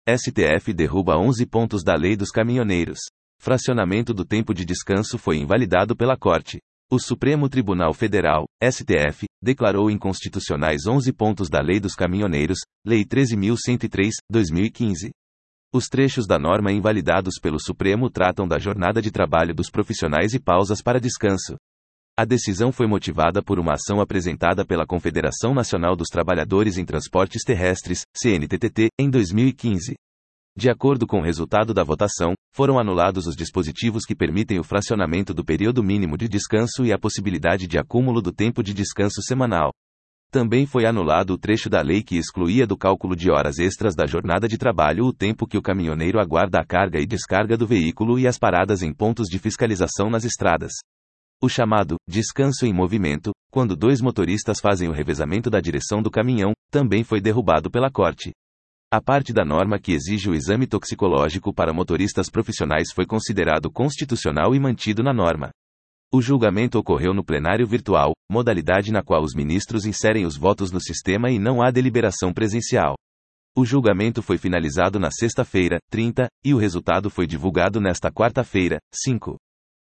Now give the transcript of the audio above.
STF derruba 11 pontos da Lei dos Caminhoneiros. Fracionamento do tempo de descanso foi invalidado pela Corte. O Supremo Tribunal Federal, STF, declarou inconstitucionais 11 pontos da Lei dos Caminhoneiros, Lei 13.103, 2015. Os trechos da norma invalidados pelo Supremo tratam da jornada de trabalho dos profissionais e pausas para descanso. A decisão foi motivada por uma ação apresentada pela Confederação Nacional dos Trabalhadores em Transportes Terrestres, CNTT, em 2015. De acordo com o resultado da votação, foram anulados os dispositivos que permitem o fracionamento do período mínimo de descanso e a possibilidade de acúmulo do tempo de descanso semanal. Também foi anulado o trecho da lei que excluía do cálculo de horas extras da jornada de trabalho o tempo que o caminhoneiro aguarda a carga e descarga do veículo e as paradas em pontos de fiscalização nas estradas. O chamado descanso em movimento, quando dois motoristas fazem o revezamento da direção do caminhão, também foi derrubado pela Corte. A parte da norma que exige o exame toxicológico para motoristas profissionais foi considerado constitucional e mantido na norma. O julgamento ocorreu no plenário virtual, modalidade na qual os ministros inserem os votos no sistema e não há deliberação presencial. O julgamento foi finalizado na sexta-feira, 30, e o resultado foi divulgado nesta quarta-feira, 5.